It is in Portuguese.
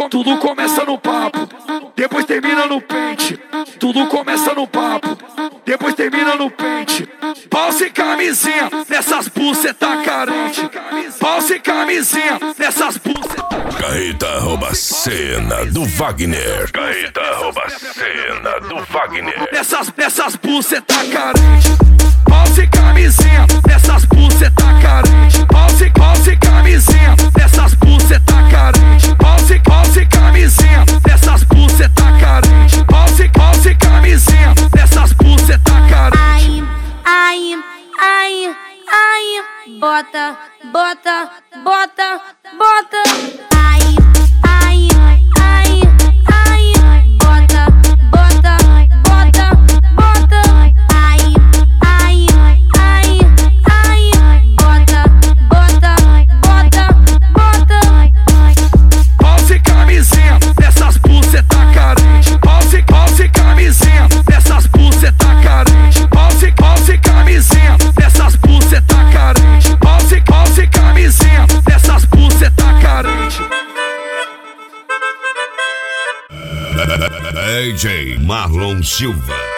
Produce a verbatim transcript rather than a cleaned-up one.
Tudo começa no papo, depois termina no pente. Tudo começa no papo, depois termina no pente. Pau sem camisinha, nessas buceta carente. Pau sem camisinha, nessas buceta. Carreta rouba cena do Wagner. Carreta rouba cena do Wagner. Nessas, nessas buceta carente. Pau sem camisinha, nessas buceta carente. Pau sem, pau sem camisinha, nessas buceta carente. Pau sem, pau sem camisinha, nessas buceta carente. Pau sem, pau sem camisinha, nessas buceta carente. Ai, ai, ai, ai, bota, bota, bota, bota. Ai, ai, ai, ai, bota, bota, bota, bota. Ai, ai, ai, ai, bota, bota, bota, bota. Pau sem camisinha, nessas buceta carente. Pau sem, pau sem camisinha, nessas buceta carente. Pau sem, pau sem camisinha, nessas buceta carente. Pau sem, pau sem camisinha, nessas buceta carente. D J Marlon Silva.